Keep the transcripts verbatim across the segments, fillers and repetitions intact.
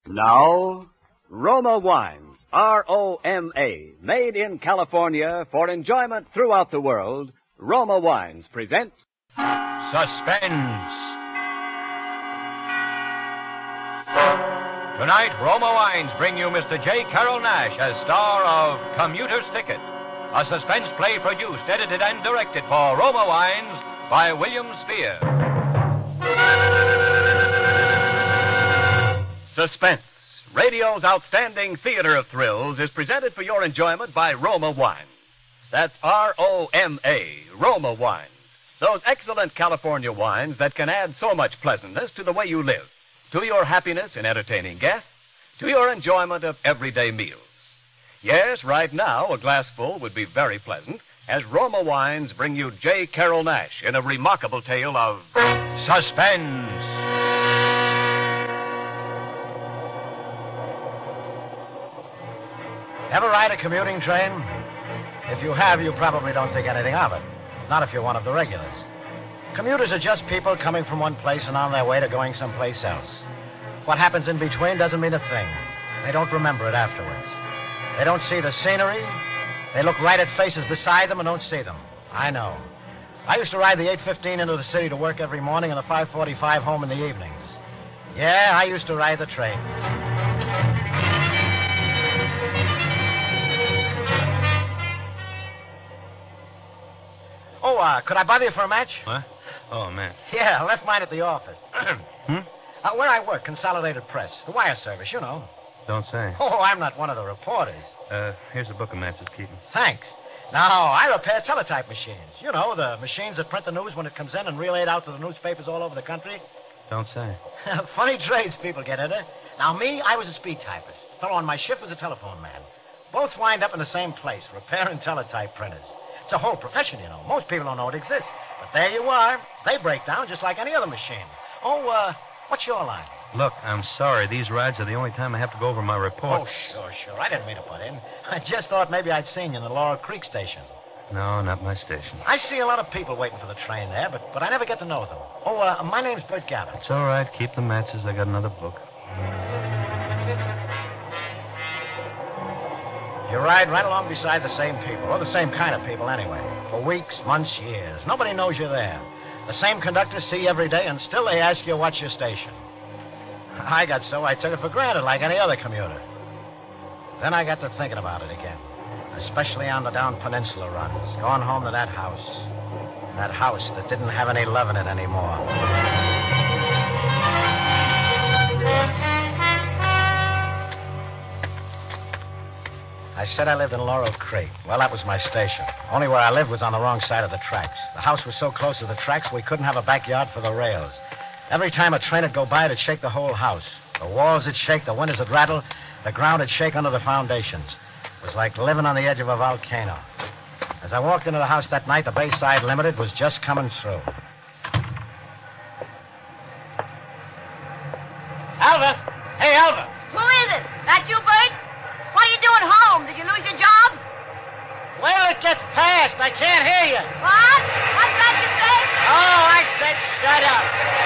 Now, Roma Wines, R O M A, made in California for enjoyment throughout the world, Roma Wines present... Suspense. Tonight, Roma Wines bring you Mister J. Carrol Naish as star of Commuter's Ticket, a suspense play produced, edited, and directed for Roma Wines by William Spear. Suspense, radio's outstanding theater of thrills, is presented for your enjoyment by Roma Wines. That's R O M A, Roma Wines. Those excellent California wines that can add so much pleasantness to the way you live, to your happiness in entertaining guests, to your enjoyment of everyday meals. Yes, right now, a glassful would be very pleasant, as Roma Wines bring you J. Carrol Naish in a remarkable tale of... Suspense! Ever ride a commuting train? If you have, you probably don't think anything of it. Not if you're one of the regulars. Commuters are just people coming from one place and on their way to going someplace else. What happens in between doesn't mean a thing. They don't remember it afterwards. They don't see the scenery. They look right at faces beside them and don't see them. I know. I used to ride the eight fifteen into the city to work every morning and the five forty-five home in the evenings. Yeah, I used to ride the train. Oh, uh, could I bother you for a match? What? Oh, man. Yeah, I left mine at the office. hmm? Uh, where I work, Consolidated Press. The wire service, you know. Don't say. Oh, I'm not one of the reporters. Uh, here's a book of matches, Keaton. Thanks. No, I repair teletype machines. You know, the machines that print the news when it comes in and relay it out to the newspapers all over the country. Don't say. Funny trades people get into. Now, me, I was a speed typist. The fellow on my shift was a telephone man. Both wind up in the same place, repairing teletype printers. It's a whole profession, you know. Most people don't know it exists. But there you are. They break down just like any other machine. Oh, uh, what's your line? Look, I'm sorry. These rides are the only time I have to go over my report. Oh, sure, sure. I didn't mean to butt in. I just thought maybe I'd seen you in the Laurel Creek station. No, not my station. I see a lot of people waiting for the train there, but, but I never get to know them. Oh, uh, my name's Bert Gabbard. It's all right. Keep the matches. I got another book. You ride right along beside the same people, or the same kind of people anyway, for weeks, months, years. Nobody knows you're there. The same conductors see you every day, and still they ask you what's your station. I got so I took it for granted like any other commuter. Then I got to thinking about it again, especially on the down peninsula runs, going home to that house. That house that didn't have any love in it anymore. I said I lived in Laurel Creek. Well, that was my station. Only where I lived was on the wrong side of the tracks. The house was so close to the tracks we couldn't have a backyard for the rails. Every time a train would go by, it'd shake the whole house. The walls would shake, the windows would rattle, the ground would shake under the foundations. It was like living on the edge of a volcano. As I walked into the house that night, the Bayside Limited was just coming through. Alva! Hey, Alva! Who is it? That you, Bert? What are you doing home? Did you lose your job? Well, it gets past. I can't hear you. What? What's that you said? Oh, I said shut up.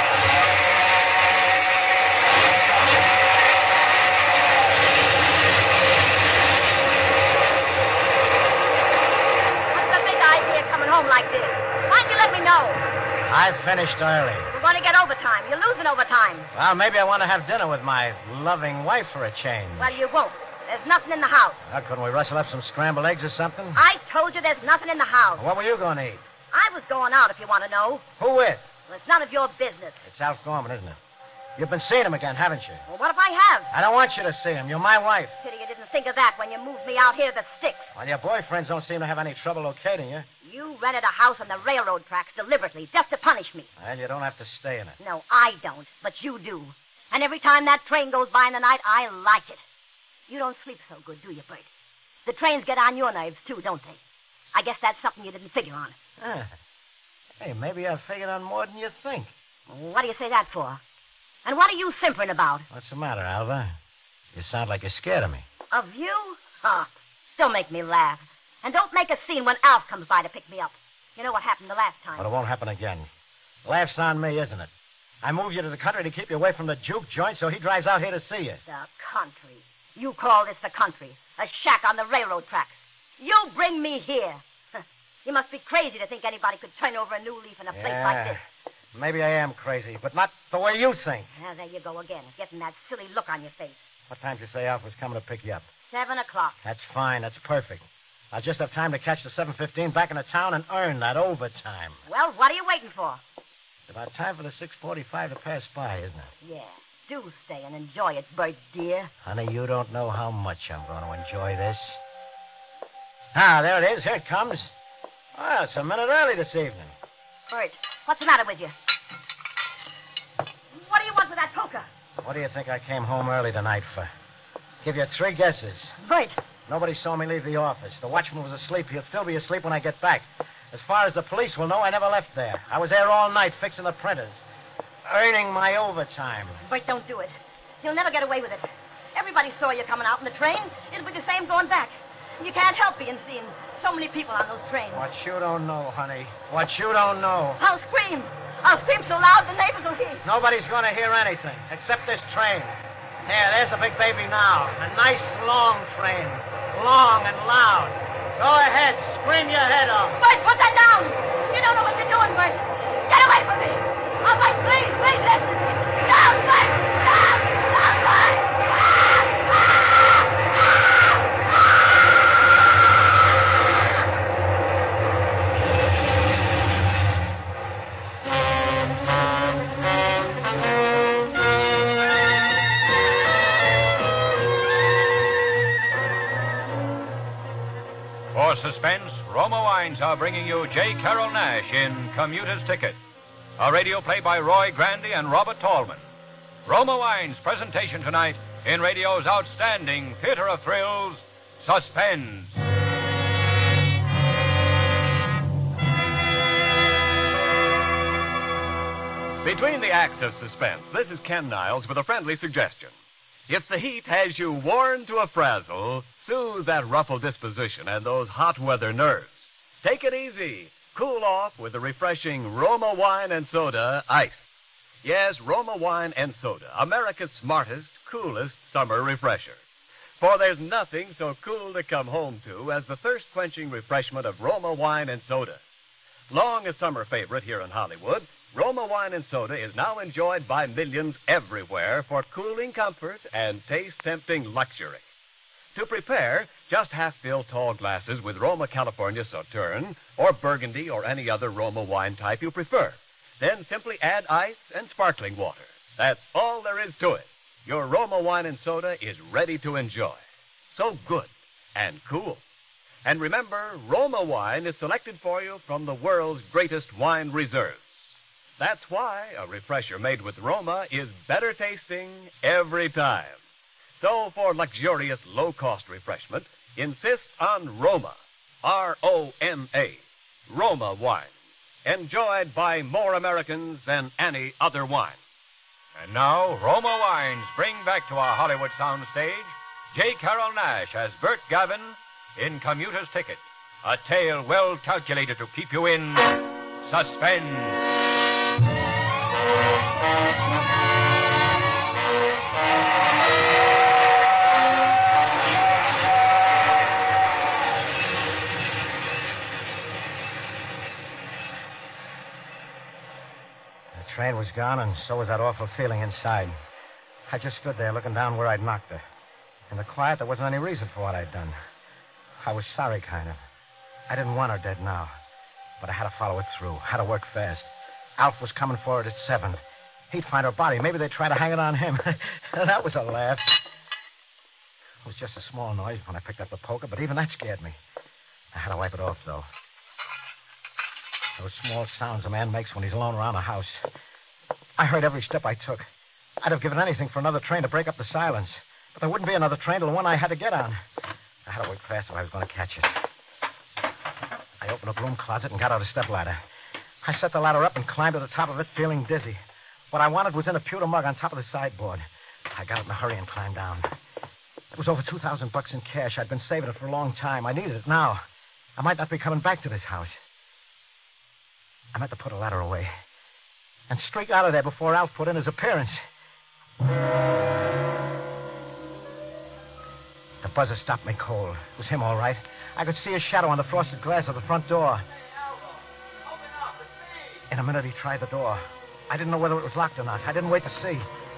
What's the big idea coming home like this? Why'd you let me know? I finished early. We're going to get overtime. You're losing overtime. Well, maybe I want to have dinner with my loving wife for a change. Well, you won't. There's nothing in the house. Well, couldn't we rustle up some scrambled eggs or something? I told you there's nothing in the house. What were you going to eat? I was going out, if you want to know. Who with? Well, it's none of your business. It's Alf Gorman, isn't it? You've been seeing him again, haven't you? Well, what if I have? I don't want you to see him. You're my wife. Pity you didn't think of that when you moved me out here to the sticks. Well, your boyfriends don't seem to have any trouble locating you. You rented a house on the railroad tracks deliberately, just to punish me. And you don't have to stay in it. No, I don't, but you do. And every time that train goes by in the night, I like it. You don't sleep so good, do you, Bert? The trains get on your nerves, too, don't they? I guess that's something you didn't figure on. Ah. Hey, maybe I figured on more than you think. What do you say that for? And what are you simpering about? What's the matter, Alva? You sound like you're scared of me. Of you? Huh. Still make me laugh. And don't make a scene when Alf comes by to pick me up. You know what happened the last time. But it won't happen again. Laugh's on me, isn't it? I moved you to the country to keep you away from the juke joint, so he drives out here to see you. The country. You call this the country. A shack on the railroad tracks. You bring me here. You must be crazy to think anybody could turn over a new leaf in a place Yeah, like this. maybe I am crazy, but not the way you think. Now, there you go again, getting that silly look on your face. What time did you say Alf was coming to pick you up? Seven o'clock. That's fine. That's perfect. I'll just have time to catch the seven fifteen back into town and earn that overtime. Well, what are you waiting for? It's about time for the six forty-five to pass by, isn't it? Yeah, do stay and enjoy it, Bert, dear. Honey, you don't know how much I'm going to enjoy this. Ah, there it is. Here it comes. Well, it's a minute early this evening. Bert, what's the matter with you? What do you want with that poker? What do you think I came home early tonight for? Give you three guesses. Bert. Nobody saw me leave the office. The watchman was asleep. He'll still be asleep when I get back. As far as the police will know, I never left there. I was there all night fixing the printers. Earning my overtime. Bert, don't do it. You'll never get away with it. Everybody saw you coming out in the train. It'll be the same going back. You can't help being seen. So many people on those trains. What you don't know, honey. What you don't know. I'll scream. I'll scream so loud the neighbors will hear. Nobody's going to hear anything except this train. There, there's the big baby now. A nice long train. Long and loud. Go ahead. Scream your head off. Bert, put that down. You don't know what you're doing, Bert. Get away from me. Oh, Bert, please, please listen. Down, Bert. Down. Down, Bert. Ah! Ah! For suspense, Roma Wines are bringing you J. Carrol Naish in Commuter's Ticket, a radio play by Roy Grandy and Robert Tallman. Roma Wines' presentation tonight in radio's outstanding theater of thrills, Suspense. Between the acts of suspense, this is Ken Niles with a friendly suggestion. If the heat has you worn to a frazzle, soothe that ruffled disposition and those hot weather nerves. Take it easy. Cool off with the refreshing Roma Wine and Soda Ice. Yes, Roma Wine and Soda, America's smartest, coolest summer refresher. For there's nothing so cool to come home to as the thirst-quenching refreshment of Roma Wine and Soda. Long a summer favorite here in Hollywood, Roma Wine and Soda is now enjoyed by millions everywhere for cooling comfort and taste-tempting luxury. To prepare, just half-fill tall glasses with Roma California Sauterne or Burgundy or any other Roma wine type you prefer. Then simply add ice and sparkling water. That's all there is to it. Your Roma Wine and Soda is ready to enjoy. So good and cool. And remember, Roma Wine is selected for you from the world's greatest wine reserves. That's why a refresher made with Roma is better tasting every time. So for luxurious, low-cost refreshment, insist on Roma, R O M A, Roma wine, enjoyed by more Americans than any other wine. And now, Roma Wines bring back to our Hollywood soundstage J. Carrol Naish as Bert Gavin in Commuter's Ticket, a tale well calculated to keep you in suspense. The train was gone, and so was that awful feeling inside. I just stood there looking down where I'd knocked her. In the quiet, there wasn't any reason for what I'd done. I was sorry, kind of. I didn't want her dead now, but I had to follow it through, had to work fast. Alf was coming for it at seven. He'd find her body. Maybe they'd try to hang it on him. That was a laugh. It was just a small noise when I picked up the poker, but even that scared me. I had to wipe it off, though. Those small sounds a man makes when he's alone around a house. I heard every step I took. I'd have given anything for another train to break up the silence. But there wouldn't be another train till the one I had to get on. I had to work fast if I was going to catch it. I opened a broom closet and got out a stepladder. I set the ladder up and climbed to the top of it, feeling dizzy. What I wanted was in a pewter mug on top of the sideboard. I got it in a hurry and climbed down. It was over two thousand bucks in cash. I'd been saving it for a long time. I needed it now. I might not be coming back to this house. I meant to put a ladder away. and streak out of there before Alf put in his appearance. The buzzer stopped me cold. It was him, all right. I could see his shadow on the frosted glass of the front door. In a minute, he tried the door. I didn't know whether it was locked or not. I didn't wait to see.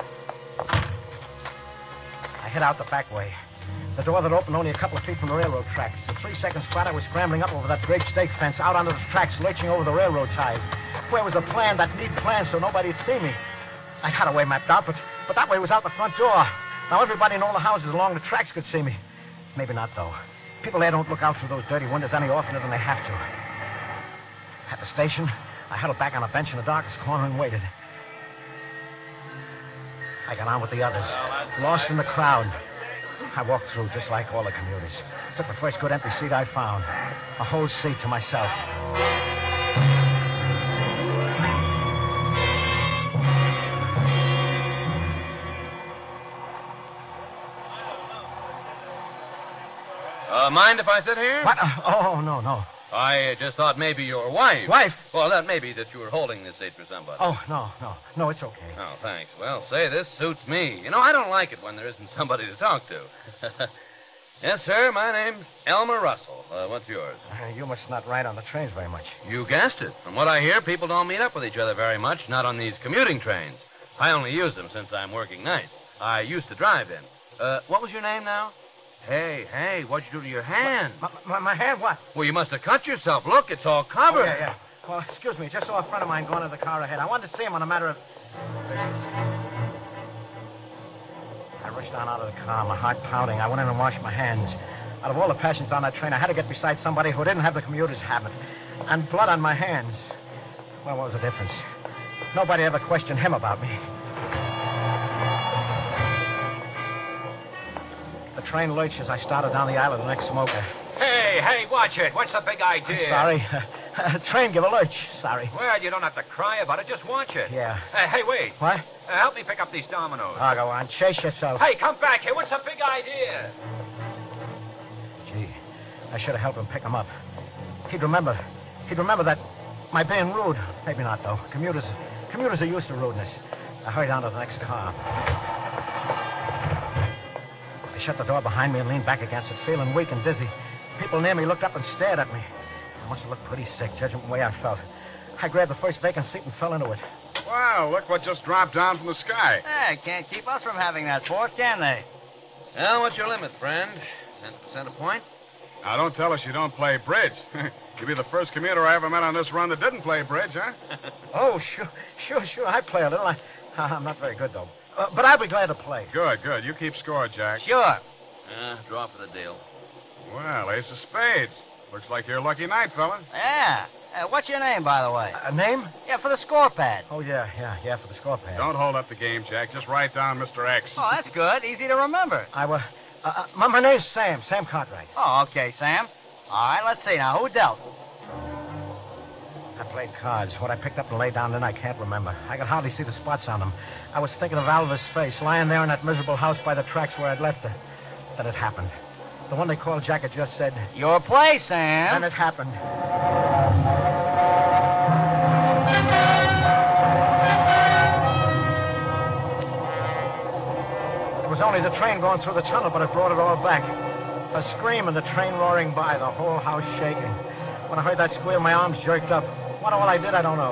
I hid out the back way. The door that opened only a couple of feet from the railroad tracks. In three seconds flat, I was scrambling up over that great stake fence, out onto the tracks, lurching over the railroad ties. Where was the plan, that neat plan, so nobody'd see me? I had a way mapped out, but, but that way was out the front door. Now everybody in all the houses along the tracks could see me. Maybe not, though. People there don't look out through those dirty windows any oftener than they have to. At the station, I huddled back on a bench in the darkest corner and waited. I got on with the others, lost in the crowd. I walked through just like all the commuters. Took the first good empty seat I found. A whole seat to myself. Uh, mind if I sit here? What? Uh, oh, no, no. I uh, just thought maybe your wife. Wife? Well, that may be that you were holding this seat for somebody. Oh, no, no. No, it's okay. Oh, thanks. Well, say, this suits me. You know, I don't like it when there isn't somebody to talk to. Yes, sir, my name's Elmer Russell. Uh, what's yours? Uh, you must not ride on the trains very much. You guessed it. From what I hear, people don't meet up with each other very much, not on these commuting trains. I only use them since I'm working nights. I used to drive in. Uh, what was your name now? Hey, hey, what'd you do to your hand? My, my, my hand, what? Well, you must have cut yourself. Look, it's all covered. Oh, yeah, yeah. Well, excuse me. Just saw a friend of mine going to the car ahead. I wanted to see him on a matter of... I rushed down out of the car, my heart pounding. I went in and washed my hands. Out of all the passengers on that train, I had to get beside somebody who didn't have the commuter's habit. And blood on my hands. Well, what was the difference? Nobody ever questioned him about me. The train lurched as I started down the aisle of the next smoker. Hey, hey, watch it. What's the big idea? Sorry. Train give a lurch. Sorry. Well, you don't have to cry about it. Just watch it. Yeah. Uh, hey, wait. What? Uh, help me pick up these dominoes. Oh, go on. Chase yourself. Hey, come back here. What's the big idea? Gee, I should have helped him pick them up. He'd remember. He'd remember that my being rude. Maybe not, though. Commuters, commuters are used to rudeness. I hurried on to the next car. I shut the door behind me and leaned back against it, feeling weak and dizzy. People near me looked up and stared at me. I must have looked pretty sick, judging from the way I felt. I grabbed the first vacant seat and fell into it. Wow, look what just dropped down from the sky. Hey, can't keep us from having that fort, can they? Well, what's your limit, friend? ten percent a point? Now, don't tell us you don't play bridge. You'll be the first commuter I ever met on this run that didn't play bridge, huh? Oh, sure, sure, sure. I play a little. I, I'm not very good, though. Uh, but I'll be glad to play. Good, good. You keep score, Jack. Sure. Uh, draw for the deal. Well, ace of spades. Looks like your lucky night, fella. Yeah. Uh, what's your name, by the way? A name? Yeah, for the score pad. Oh, yeah, yeah, yeah, for the score pad. Don't hold up the game, Jack. Just write down Mister X. Oh, that's good. Easy to remember. I was... Uh, uh, my, my name's Sam. Sam Cartwright. Oh, okay, Sam. All right, let's see now. Who dealt? I played cards. What I picked up and laid down then, I can't remember. I could hardly see the spots on them. I was thinking of Alva's face, lying there in that miserable house by the tracks where I'd left her. Then it happened. The one they called Jack had just said... Your play, Sam. Then it happened. It was only the train going through the tunnel, but it brought it all back. A scream and the train roaring by, the whole house shaking. When I heard that squeal, my arms jerked up. What all I did, I don't know.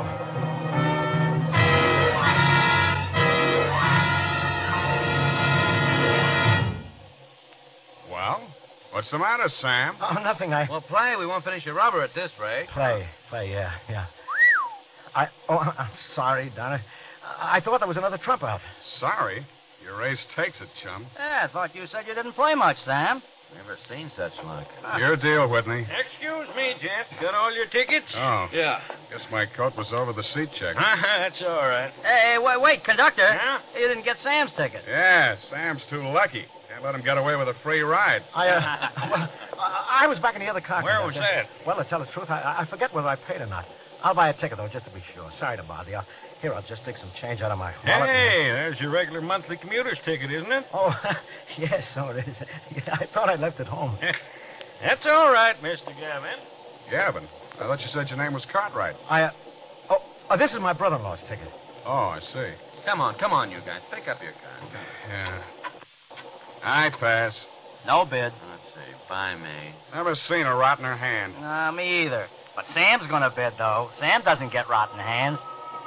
Well, what's the matter, Sam? Oh, nothing. I... Well, play. We won't finish your rubber at this rate. Play. Play, yeah, yeah. I... Oh, I'm sorry, Donna. I thought there was another trump out. Sorry. Your ace takes it, chum. Yeah, I thought you said you didn't play much, Sam. Never seen such luck. Your deal, Whitney. Excuse me, gent. Got all your tickets? Oh. Yeah. Guess my coat was over the seat check. That's all right. Hey, wait, wait, conductor. Huh? You didn't get Sam's ticket. Yeah, Sam's too lucky. Can't let him get away with a free ride. I, uh... well, I, I was back in the other car. Where was conductor. that? Well, to tell the truth, I, I forget whether I paid or not. I'll buy a ticket, though, just to be sure. Sorry to bother you. Here, I'll just take some change out of my wallet. Hey, there's your regular monthly commuter's ticket, isn't it? Oh, yes, so it is. Yeah, I thought I left it home. That's all right, Mister Gavin. Gavin, I thought you said your name was Cartwright. I, uh, oh, oh, this is my brother-in-law's ticket. Oh, I see. Come on, come on, you guys. Pick up your card. Yeah. I pass. No bid. Let's see. Buy me. Never seen a rot in her hand. Uh, me either. But Sam's going to bid, though. Sam doesn't get rotten hands.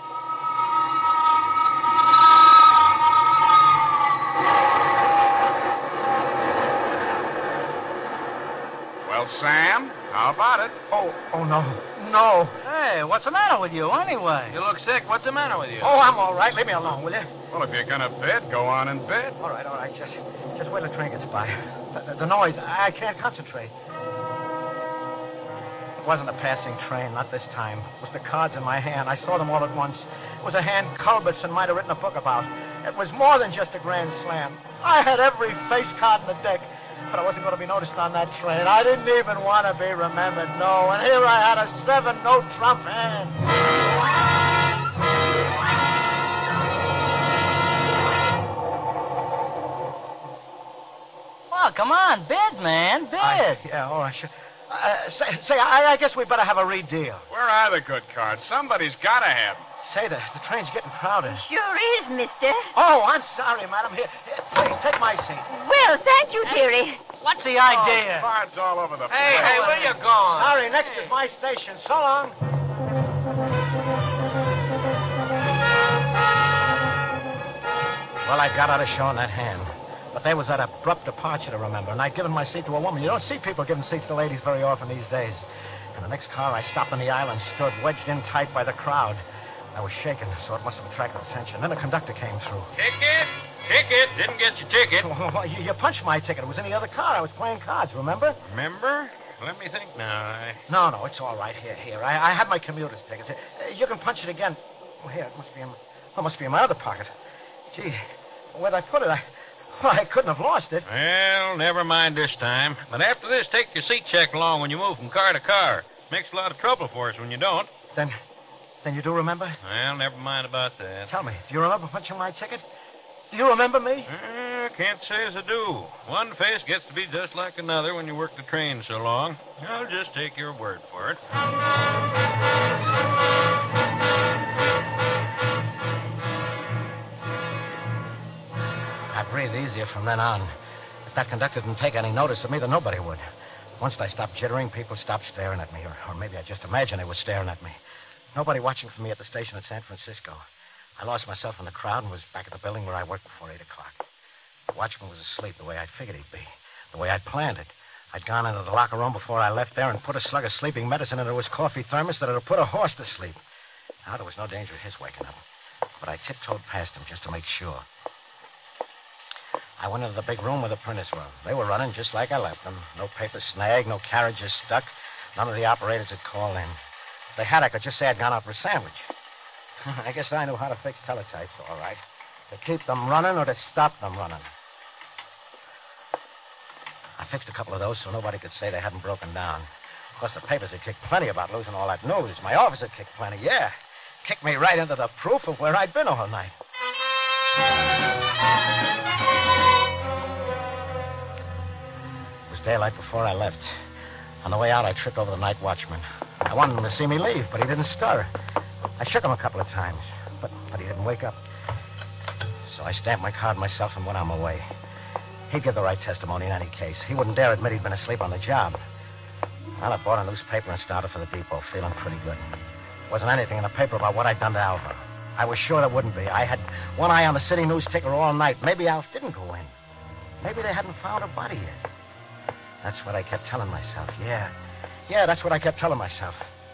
Well, Sam, how about it? Oh, oh, no. No. Hey, what's the matter with you, anyway? You look sick. What's the matter with you? Oh, I'm all right. Leave me alone, will you? Well, if you're going to bid, go on and bid. All right, all right. Just, just wait till the train gets by. The, the noise, I can't concentrate. It wasn't a passing train, not this time. It was the cards in my hand. I saw them all at once. It was a hand Culbertson might have written a book about. It was more than just a grand slam. I had every face card in the deck, but I wasn't going to be noticed on that train. I didn't even want to be remembered, no. And here I had a seven-note trump hand. Well, come on, bid, man, bid. I, yeah, all right, sure. Uh, say, say I, I guess we better have a redeal. Where are the good cards? Somebody's got to have them. Say, the, the train's getting crowded. Sure is, mister. Oh, I'm sorry, madam. Here, here, please, take my seat. Well, thank you, dearie. What's the Oh, idea? Cards all over the Hey, place. hey, where you going? Sorry, next is my station. So long. Well, I got out of showing that hand. But there was that abrupt departure to remember, and I'd given my seat to a woman. You don't see people giving seats to ladies very often these days. And the next car, I stopped on the aisle and stood wedged in tight by the crowd. I was shaking, so it must have attracted attention. Then a conductor came through. Ticket? Ticket? Didn't get your ticket. Oh, you, you punched my ticket. It was in the other car. I was playing cards, remember? Remember? Let me think now. I... No, no, it's all right. Here, here. I, I have my commuter's ticket. Uh, You can punch it again. Oh, here, it must be in, oh, it must be in my other pocket. Gee, where'd I put it? I, well, I couldn't have lost it. Well, never mind this time. But after this, take your seat check along when you move from car to car. Makes a lot of trouble for us when you don't. Then, then you do remember? Well, never mind about that. Tell me, do you remember punching my ticket? Do you remember me? Uh, can't say as I do. One face gets to be just like another when you work the train so long. I'll just take your word for it. I breathed easier from then on. If that conductor didn't take any notice of me, then nobody would. Once I stopped jittering, people stopped staring at me, or, or maybe I just imagined they were staring at me. Nobody watching for me at the station in San Francisco. I lost myself in the crowd and was back at the building where I worked before eight o'clock. The watchman was asleep the way I'd figured he'd be, the way I'd planned it. I'd gone into the locker room before I left there and put a slug of sleeping medicine into his coffee thermos that would put a horse to sleep. Now, there was no danger of his waking up, but I tiptoed past him just to make sure. I went into the big room where the printers were. They were running just like I left them. No papers snagged, no carriages stuck. None of the operators had called in. If they had, I could just say I'd gone out for a sandwich. I guess I knew how to fix teletypes, all right. To keep them running or to stop them running. I fixed a couple of those so nobody could say they hadn't broken down. Of course, the papers had kicked plenty about losing all that news. My office had kicked plenty, yeah. Kicked me right into the proof of where I'd been all night. It was daylight before I left. On the way out, I tripped over the night watchman. I wanted him to see me leave, but he didn't stir. I shook him a couple of times, but, but he didn't wake up. So I stamped my card myself and went on my way. He'd give the right testimony in any case. He wouldn't dare admit he'd been asleep on the job. Well, I bought a newspaper and started for the depot, feeling pretty good. There wasn't anything in the paper about what I'd done to Alva. I was sure there wouldn't be. I had one eye on the city news ticker all night. Maybe Alf didn't go in. Maybe they hadn't found a body yet. That's what I kept telling myself, yeah. Yeah, that's what I kept telling myself.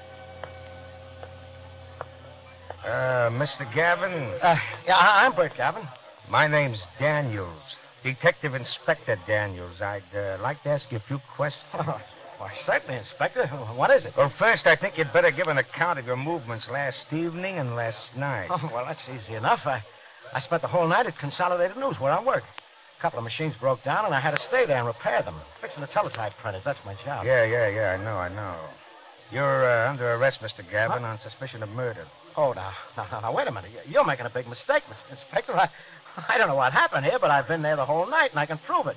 Uh, Mister Gavin? Uh, yeah, I- I'm Bert Gavin. My name's Daniels. Detective Inspector Daniels. I'd uh, like to ask you a few questions. Why, certainly, Inspector. What is it? Well, first, I think you'd better give an account of your movements last evening and last night. Oh, well, that's easy enough. I, I spent the whole night at Consolidated News where I work. A couple of machines broke down, and I had to stay there and repair them. Fixing the teletype printers, that's my job. Yeah, yeah, yeah, I know, I know. You're uh, under arrest, Mister Gavin, Huh? on suspicion of murder. Oh, now, now, now, now, wait a minute. You- You're making a big mistake, Mister Inspector. I, I don't know what happened here, but I've been there the whole night, and I can prove it.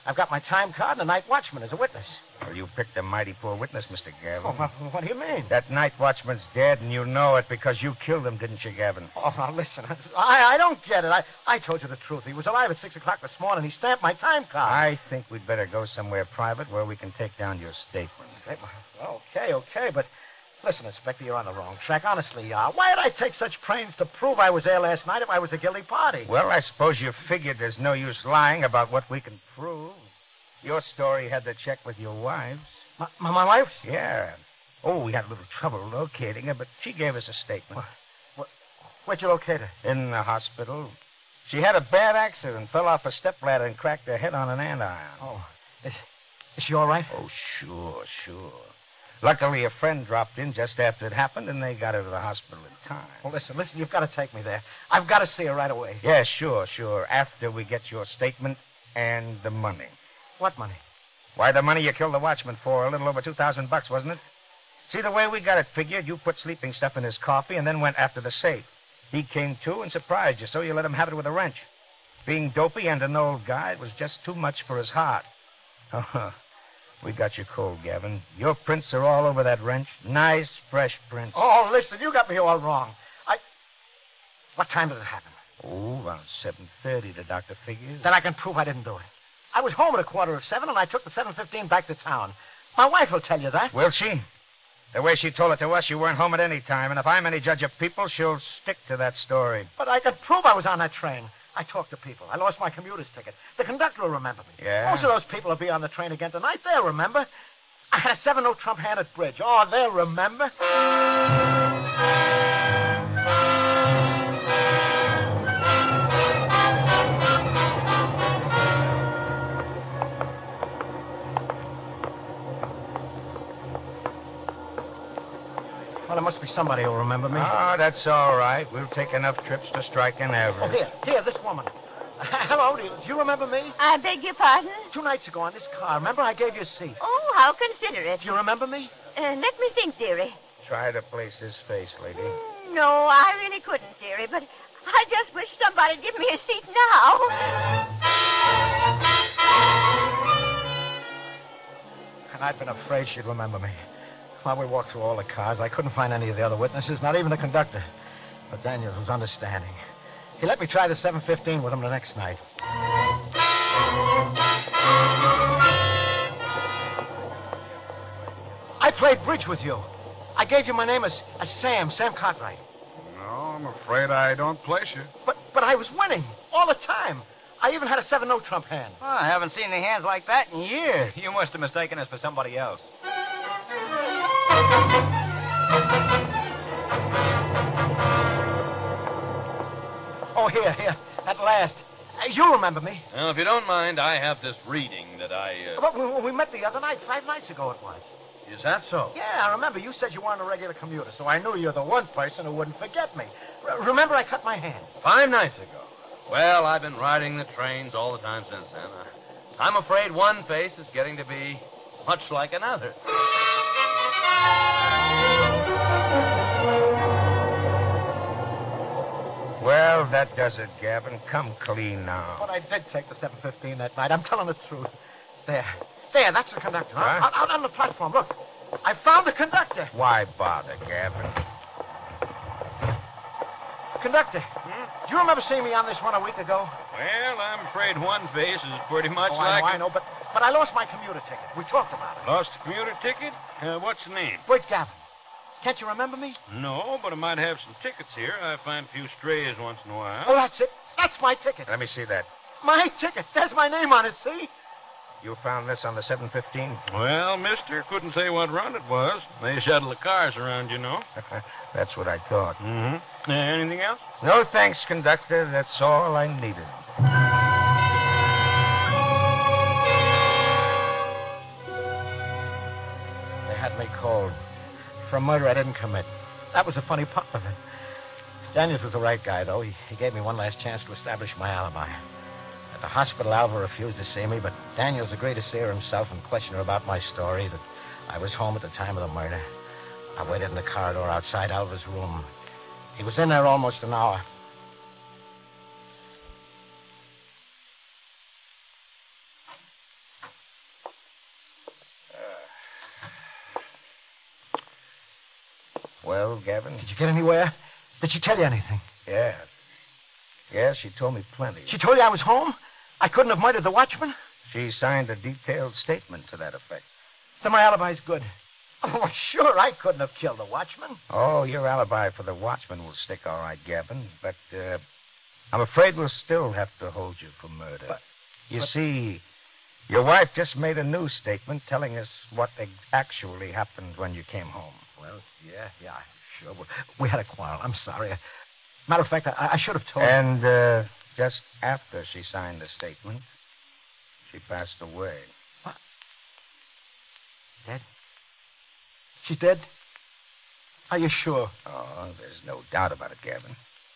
I've got my time card and a night watchman as a witness. Well, you picked a mighty poor witness, Mister Gavin. Oh, well, what do you mean? That night watchman's dead, and you know it because you killed him, didn't you, Gavin? Oh, now listen. I, I don't get it. I, I told you the truth. He was alive at six o'clock this morning. He stamped my time card. I think we'd better go somewhere private where we can take down your statement. Okay, okay, but listen, Inspector, you're on the wrong track. Honestly, you are. Why did I take such pains to prove I was there last night if I was a guilty party? Well, I suppose you figured there's no use lying about what we can prove. Your story had to check with your wives. My, my, my wife? Yeah. Oh, we had a little trouble locating her, but she gave us a statement. What, what, where'd you locate her? In the hospital. She had a bad accident, fell off a stepladder and cracked her head on an andiron. Oh, is, is she all right? Oh, sure, sure. Luckily, a friend dropped in just after it happened, and they got her to the hospital in time. Well, listen, listen, you've got to take me there. I've got to see her right away. Yeah, sure, sure. After we get your statement and the money. What money? Why, the money you killed the watchman for, a little over two thousand bucks, wasn't it? See, the way we got it figured, you put sleeping stuff in his coffee and then went after the safe. He came to and surprised you, so you let him have it with a wrench. Being dopey and an old guy, it was just too much for his heart. Oh, we got you cold, Gavin. Your prints are all over that wrench. Nice, fresh prints. Oh, listen, you got me all wrong. I... What time did it happen? Oh, around seven thirty, the doctor figures. Then I can prove I didn't do it. I was home at a quarter of seven, and I took the seven fifteen back to town. My wife will tell you that. Will she? The way she told it to us, you weren't home at any time, and if I'm any judge of people, she'll stick to that story. But I could prove I was on that train. I talked to people. I lost my commuter's ticket. The conductor will remember me. Yeah? Most of those people will be on the train again tonight. They'll remember. I had a seven oh Trump hand at bridge. Oh, they'll remember. Well, there must be somebody who'll remember me. Oh, that's all right. We'll take enough trips to strike an average. Oh, here, here, this woman. Hello, do you, do you remember me? I beg your pardon? Two nights ago on this car. Remember, I gave you a seat. Oh, how considerate. Do you remember me? Uh, let me think, dearie. Try to place his face, lady. No, I really couldn't, dearie, but I just wish somebody'd give me a seat now. And I'd been afraid she'd remember me. While we walked through all the cars, I couldn't find any of the other witnesses, not even the conductor. But Daniels was understanding. He let me try the seven fifteen with him the next night. I played bridge with you. I gave you my name as, as Sam, Sam Cartwright. No, I'm afraid I don't place you. But but I was winning all the time. I even had a seven oh Trump hand. Oh, I haven't seen any hands like that in years. You must have mistaken us for somebody else. Oh, here, here. At last. Uh, you remember me. Well, if you don't mind, I have this reading that I... Uh... But we, we met the other night. Five nights ago it was. Is that so? Yeah, I remember. You said you weren't a regular commuter, so I knew you're the one person who wouldn't forget me. R- remember I cut my hand? Five nights ago. Well, I've been riding the trains all the time since then. I, I'm afraid one face is getting to be much like another. Well, that does it, Gavin. Come clean now. But I did take the seven fifteen that night. I'm telling the truth. There. There, that's the conductor. Huh? Out, out on the platform. Look. I found the conductor. Why bother, Gavin? Conductor. Hmm? Do you remember seeing me on this one a week ago? Well, I'm afraid one face is pretty much oh, I like... know, I know, but, but I lost my commuter ticket. We talked about it. Lost the commuter ticket? Uh, what's the name? Bert Gavin. Can't you remember me? No, but I might have some tickets here. I find a few strays once in a while. Oh, that's it. That's my ticket. Let me see that. My ticket. There's my name on it, see? You found this on the seven fifteen? Well, mister, couldn't say what run it was. They shuttle the cars around, you know. That's what I thought. Mm-hmm. Uh, anything else? No thanks, conductor. That's all I needed. They had me cold. For a murder I didn't commit. That was the funny part of it. Daniels was the right guy, though. He, he gave me one last chance to establish my alibi. At the hospital, Alva refused to see me, but Daniels agreed to see her himself and question her about my story, that I was home at the time of the murder. I waited in the corridor outside Alva's room. He was in there almost an hour. Well, Gavin? Did you get anywhere? Did she tell you anything? Yeah. Yeah, she told me plenty. She told you I was home? I couldn't have murdered the watchman? She signed a detailed statement to that effect. Then my alibi's good. Oh, sure, I couldn't have killed the watchman. Oh, your alibi for the watchman will stick all right, Gavin. But uh, I'm afraid we'll still have to hold you for murder. But, you but... see, your wife just made a new statement telling us what ex- actually happened when you came home. Well, yeah, yeah, sure. We had a quarrel. I'm sorry. Matter of fact, I, I should have told And uh, just after she signed the statement, she passed away. What? Dead? She's dead? Are you sure? Oh, there's no doubt about it, Gavin.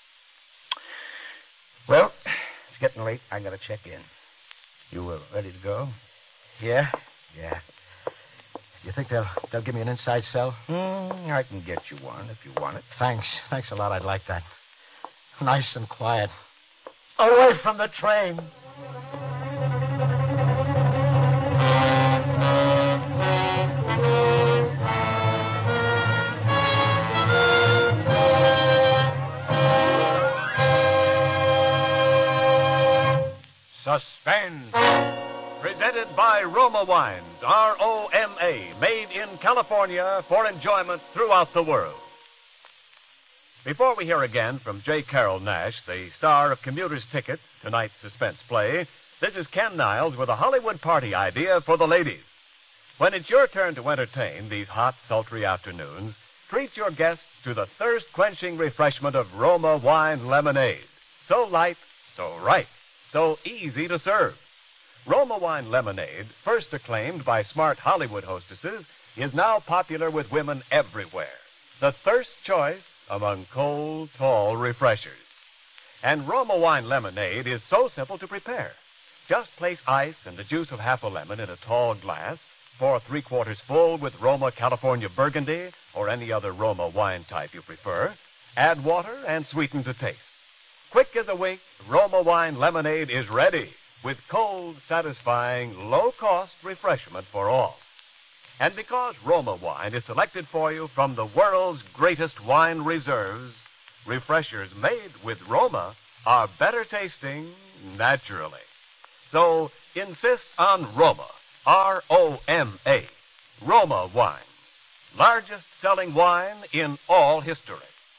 Well, it's getting late. I gotta check in. You uh, ready to go? Yeah? Yeah. You think they'll they'll give me an inside cell? Mm, I can get you one if you want it. Thanks. Thanks a lot. I'd like that. Nice and quiet. Away from the train. Suspense. Presented by Roma Wines, R O M A, made in California for enjoyment throughout the world. Before we hear again from J. Carroll Nash, the star of Commuter's Ticket, tonight's suspense play, this is Ken Niles with a Hollywood party idea for the ladies. When it's your turn to entertain these hot, sultry afternoons, treat your guests to the thirst-quenching refreshment of Roma Wine Lemonade. So light, so right, so easy to serve. Roma Wine Lemonade, first acclaimed by smart Hollywood hostesses, is now popular with women everywhere. The thirst choice among cold, tall refreshers. And Roma Wine Lemonade is so simple to prepare. Just place ice and the juice of half a lemon in a tall glass, pour three-quarters full with Roma California Burgundy or any other Roma wine type you prefer, add water and sweeten to taste. Quick as a wink, Roma Wine Lemonade is ready with cold, satisfying, low-cost refreshment for all. And because Roma wine is selected for you from the world's greatest wine reserves, refreshers made with Roma are better tasting naturally. So insist on Roma, R O M A, Roma wines, largest selling wine in all history.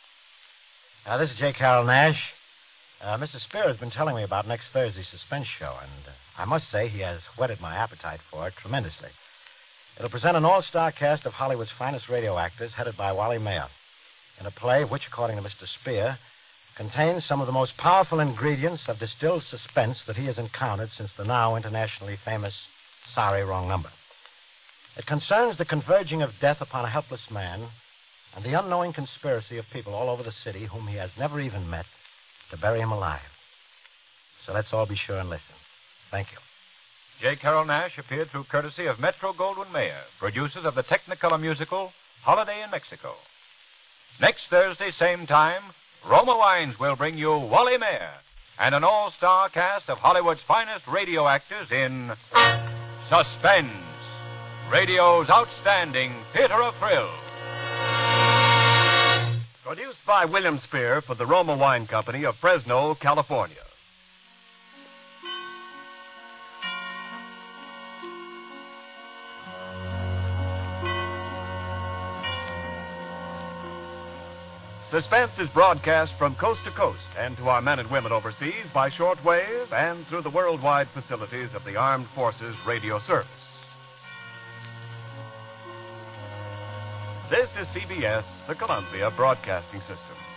Uh, this is J. Carroll Nash. Uh, Mister Spear has been telling me about next Thursday's suspense show, and uh, I must say he has whetted my appetite for it tremendously. It'll present an all-star cast of Hollywood's finest radio actors, headed by Wally Mayer, in a play which, according to Mister Spear, contains some of the most powerful ingredients of distilled suspense that he has encountered since the now internationally famous Sorry, Wrong Number. It concerns the converging of death upon a helpless man and the unknowing conspiracy of people all over the city whom he has never even met to bury him alive. So let's all be sure and listen. Thank you. J. Carroll Nash appeared through courtesy of Metro-Goldwyn-Mayer, producers of the Technicolor musical Holiday in Mexico. Next Thursday, same time, Roma Wines will bring you Wally Mayer and an all-star cast of Hollywood's finest radio actors in Suspense, radio's outstanding theater of thrills. Produced by William Spear for the Roma Wine Company of Fresno, California. Suspense is broadcast from coast to coast and to our men and women overseas by shortwave and through the worldwide facilities of the Armed Forces Radio Service. This is C B S, the Columbia Broadcasting System.